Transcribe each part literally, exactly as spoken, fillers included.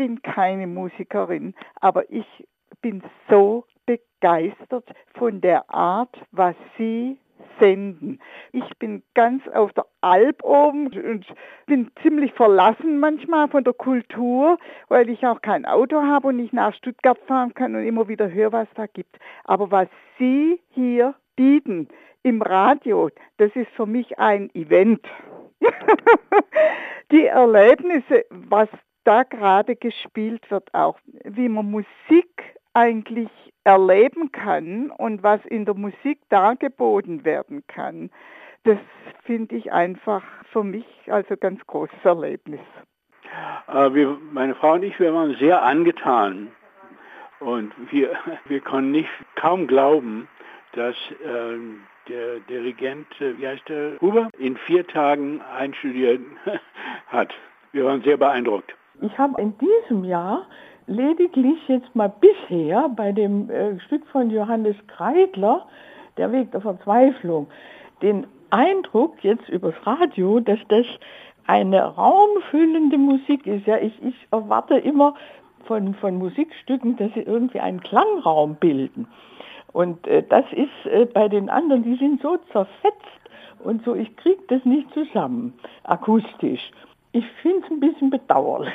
bin keine Musikerin, aber ich bin so begeistert von der Art, was Sie senden. Ich bin ganz auf der Alp oben und bin ziemlich verlassen manchmal von der Kultur, weil ich auch kein Auto habe und nicht nach Stuttgart fahren kann und immer wieder höre, was da gibt. Aber was Sie hier bieten im Radio, das ist für mich ein Event. Die Erlebnisse, was da gerade gespielt wird, auch wie man Musik eigentlich erleben kann und was in der Musik dargeboten werden kann, das finde ich einfach für mich also ein ganz großes Erlebnis. Äh, wir, meine Frau und ich, wir waren sehr angetan und wir, wir konnten nicht kaum glauben, dass äh, der Dirigent, äh, wie heißt der, Huber, in vier Tagen einstudiert hat. Wir waren sehr beeindruckt. Ich habe in diesem Jahr lediglich jetzt mal bisher bei dem äh, Stück von Johannes Kreidler, Der Weg der Verzweiflung, den Eindruck jetzt übers Radio, dass das eine raumfüllende Musik ist. Ja, ich, ich erwarte immer von, von Musikstücken, dass sie irgendwie einen Klangraum bilden. Und äh, das ist äh, bei den anderen, die sind so zerfetzt und so, ich kriege das nicht zusammen, akustisch. Ich finde es ein bisschen bedauerlich.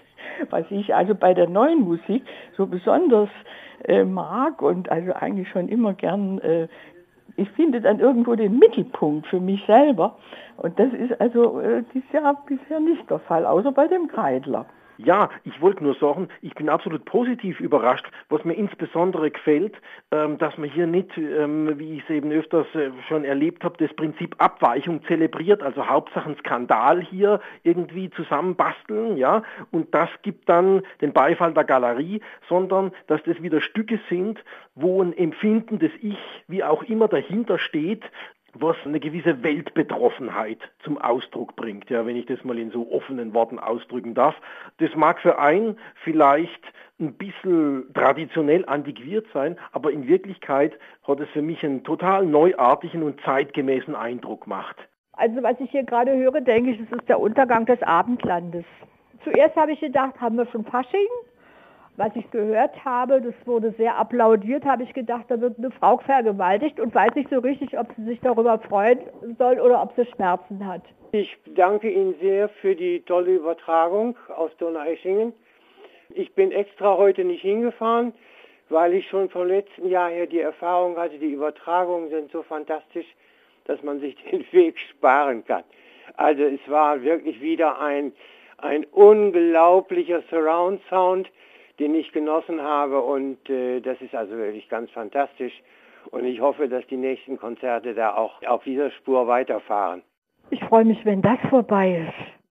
Was ich also bei der neuen Musik so besonders äh, mag und also eigentlich schon immer gern, äh, ich finde dann irgendwo den Mittelpunkt für mich selber. Und das ist also äh, dieses Jahr bisher nicht der Fall, außer bei dem Kreidler. Ja, ich wollte nur sagen, ich bin absolut positiv überrascht. Was mir insbesondere gefällt, ähm, dass man hier nicht, ähm, wie ich es eben öfters äh, schon erlebt habe, das Prinzip Abweichung zelebriert, also Hauptsache ein Skandal hier irgendwie zusammenbasteln, ja, und das gibt dann den Beifall der Galerie, sondern dass das wieder Stücke sind, wo ein Empfinden des Ich, wie auch immer dahinter steht, was eine gewisse Weltbetroffenheit zum Ausdruck bringt, ja, wenn ich das mal in so offenen Worten ausdrücken darf. Das mag für einen vielleicht ein bisschen traditionell antiquiert sein, aber in Wirklichkeit hat es für mich einen total neuartigen und zeitgemäßen Eindruck gemacht. Also was ich hier gerade höre, denke ich, es ist der Untergang des Abendlandes. Zuerst habe ich gedacht, haben wir schon Fasching? Was ich gehört habe, das wurde sehr applaudiert, habe ich gedacht, da wird eine Frau vergewaltigt und weiß nicht so richtig, ob sie sich darüber freuen soll oder ob sie Schmerzen hat. Ich danke Ihnen sehr für die tolle Übertragung aus Donaueschingen. Ich bin extra heute nicht hingefahren, weil ich schon vom letzten Jahr her die Erfahrung hatte, die Übertragungen sind so fantastisch, dass man sich den Weg sparen kann. Also es war wirklich wieder ein, ein unglaublicher Surround-Sound, den ich genossen habe, und äh, das ist also wirklich ganz fantastisch, und ich hoffe, dass die nächsten Konzerte da auch auf dieser Spur weiterfahren. Ich freue mich, wenn das vorbei ist.